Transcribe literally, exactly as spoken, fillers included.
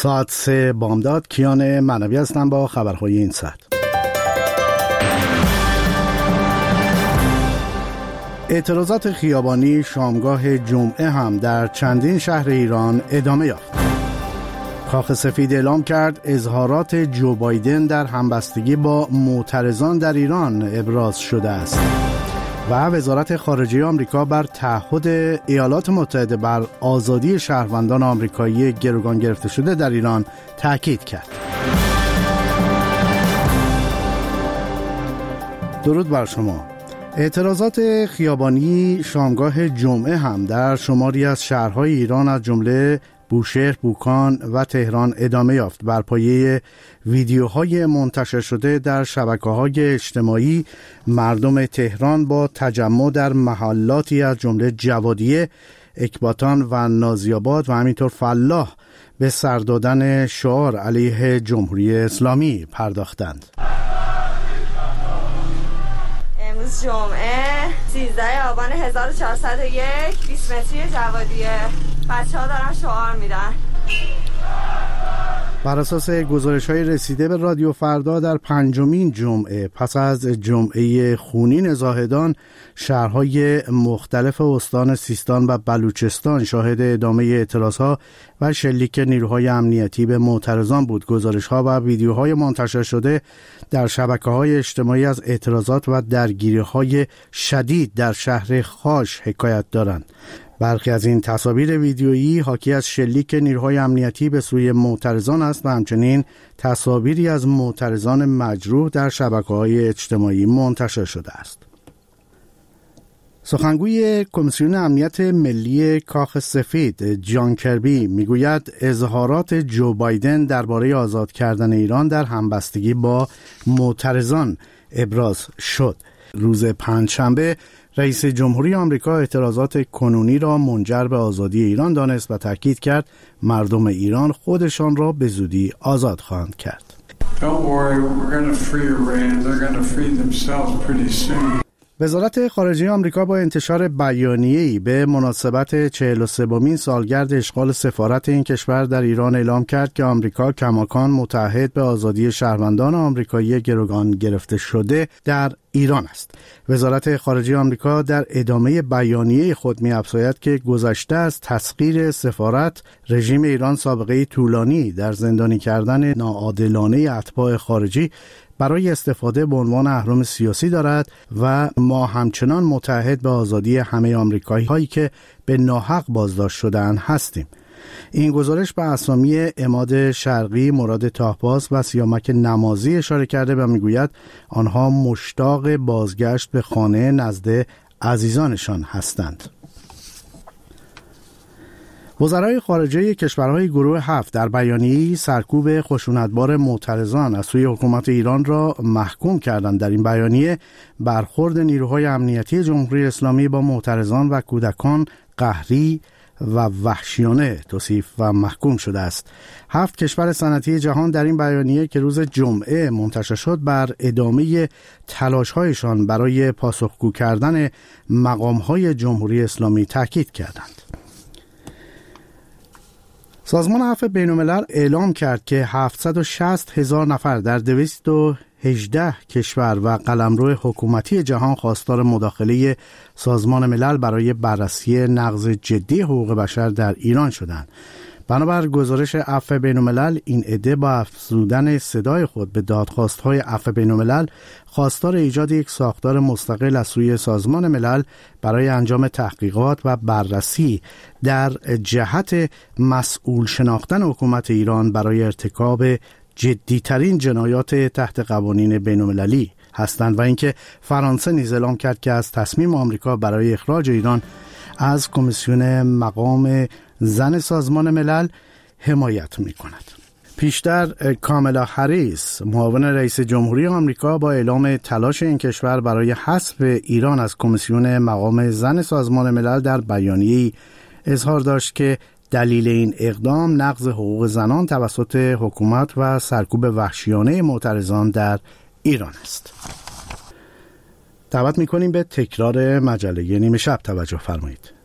ساعت سه بامداد. کیان معنوی هستم با خبرهای این ساعت. اعتراضات خیابانی شامگاه جمعه هم در چندین شهر ایران ادامه یافت. کاخ سفید اعلام کرد اظهارات جو بایدن در همبستگی با معترضان در ایران ابراز شده است و وزارت خارجه آمریکا بر تعهد ایالات متحده بر آزادی شهروندان آمریکایی گروگان گرفته شده در ایران تاکید کرد. درود بر شما. اعتراضات خیابانی شامگاه جمعه هم در شماری از شهرهای ایران از جمله بوشهر، بوکان و تهران ادامه یافت. بر پایه ویدیوهای منتشر شده در شبکه‌های اجتماعی، مردم تهران با تجمع در محلاتی از جمله جوادیه، اکباتان و نازی‌آباد و همینطور فلاح به سر دادن شعار علیه جمهوری اسلامی پرداختند. امروز جمعه سیزده آبان هزار و چهارصد و یک، بیست متری جوادیه. بچه ها دارن شعار میدن. بر اساس گزارش‌های رسیده به رادیو فردا، در پنجمین جمعه پس از جمعه خونین زاهدان، شهرهای مختلف استان سیستان و بلوچستان شاهد ادامه اعتراضها و شلیک نیروهای امنیتی به معترضان بود. گزارش‌ها و ویدیوهای منتشر شده در شبکه‌های اجتماعی از اعتراضات و درگیری‌های شدید در شهر خاش حکایت دارند. برخی از این تصاویر ویدیویی حاکی از شلیک نیروهای امنیتی به سوی معترضان است و همچنین تصاویری از معترضان مجروح در شبکه‌های اجتماعی منتشر شده است. سخنگوی کمیسیون امنیت ملی کاخ سفید جان کربی میگوید اظهارات جو بایدن درباره آزاد کردن ایران در همبستگی با معترضان ابراز شد. روز پنجشنبه رئیس جمهوری آمریکا اعتراضات کنونی را منجر به آزادی ایران دانست و تاکید کرد مردم ایران خودشان را به زودی آزاد خواهند کرد. Don't worry, we're going to free Iran. They're going to free themselves pretty soon. وزارت خارجه آمریکا با انتشار بیانیه‌ای به مناسبت چهل و سومین سالگرد اشغال سفارت این کشور در ایران اعلام کرد که آمریکا کماکان متعهد به آزادی شهروندان آمریکایی گروگان گرفته شده در ایران است. وزارت خارجه آمریکا در ادامه بیانیه خود می‌افزاید که گذشته از تسخیر سفارت، رژیم ایران سابقه طولانی در زندانی کردن ناعادلانه اتباع خارجی برای استفاده به عنوان اهرم سیاسی دارد و ما همچنان متعهد به آزادی همه آمریکایی هایی که به ناحق بازداشت شده‌اند هستیم. این گزارش به اسامی عماد شرقی، مراد تاهباز و سیامک نمازی اشاره کرده و میگوید آنها مشتاق بازگشت به خانه نزد عزیزانشان هستند. وزرای خارجه کشورهای گروه هفت در بیانیه‌ای سرکوب خشونتبار معترضان از سوی حکومت ایران را محکوم کردند. در این بیانیه برخورد نیروهای امنیتی جمهوری اسلامی با معترضان و کودکان قهری و وحشیانه توصیف و محکوم شده است. هفت کشور صنعتی جهان در این بیانیه که روز جمعه منتشر شد بر ادامه تلاش‌هایشان برای پاسخگو کردن مقام‌های جمهوری اسلامی تاکید کردند. سازمان عفو بین‌الملل اعلام کرد که هفتصد و شصت هزار نفر در دویست و هجده کشور و قلمرو حکومتی جهان خواستار مداخله سازمان ملل برای بررسی نقض جدی حقوق بشر در ایران شدند. بنابر گزارش عفو بین‌الملل، این عده با افزودن صدای خود به دادخواست‌های عفو بین‌الملل خواستار ایجاد یک ساختار مستقل از سوی سازمان ملل برای انجام تحقیقات و بررسی در جهت مسئول شناختن حکومت ایران برای ارتکاب جدی‌ترین جنایات تحت قوانین بین‌المللی هستند و اینکه فرانسه نیز اعلام کرد که از تصمیم آمریکا برای اخراج ایران از کمیسیون مقام زن سازمان ملل حمایت می‌کند. پیشتر کامالا هریس، معاون رئیس جمهوری آمریکا، با اعلام تلاش این کشور برای حذف ایران از کمیسیون مقام زن سازمان ملل در بیانیه‌ای اظهار داشت که دلیل این اقدام نقض حقوق زنان توسط حکومت و سرکوب وحشیانه معترضان در ایران است. دعوت می‌کنیم به تکرار مجله نیمه شب توجه فرمایید.